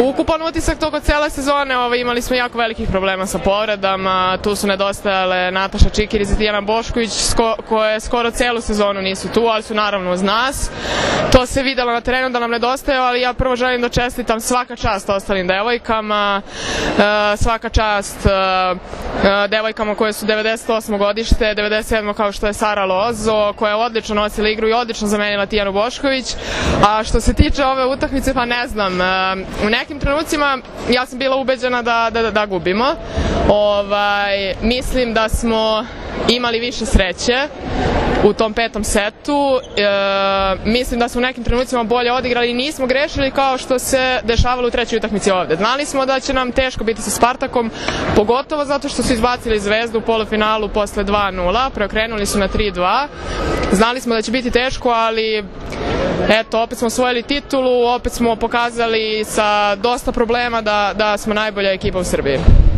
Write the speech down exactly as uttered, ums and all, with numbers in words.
Ukupan utisak toko cele sezone, ovaj, imali smo jako velikih problema sa povredama, tu su nedostajale Nataša Čikiriz i Tijana Bošković, sko, koje skoro celu sezonu nisu tu, ali su naravno uz nas. To se videlo na terenu da nam nedostaje, ali ja prvo želim da čestitam svaka čast ostalim devojkama, svaka čast devojkama koje su devedeset osmo godište, devedeset sedmo kao što je Sara Lozo, koja je odlično nosila igru i odlično zamenila Tijanu Bošković. A što se tiče ove utakmice, pa ne znam, u nekim trenucima ja sam bila ubeđena da, da, da gubimo. Ovaj, mislim da smo imali više sreće u tom petom setu. E, mislim da smo u nekim trenucima bolje odigrali i nismo grešili kao što se dešavalo u trećoj utakmici ovde. Znali smo da će nam teško biti sa Spartakom, pogotovo zato što su izbacili Zvezdu u polufinalu posle dva nula, preokrenuli su na tri dva. Znali smo da će biti teško, ali eto, opet smo osvojili titulu, opet smo pokazali sa dosta problema da, da smo najbolja ekipa u Srbiji.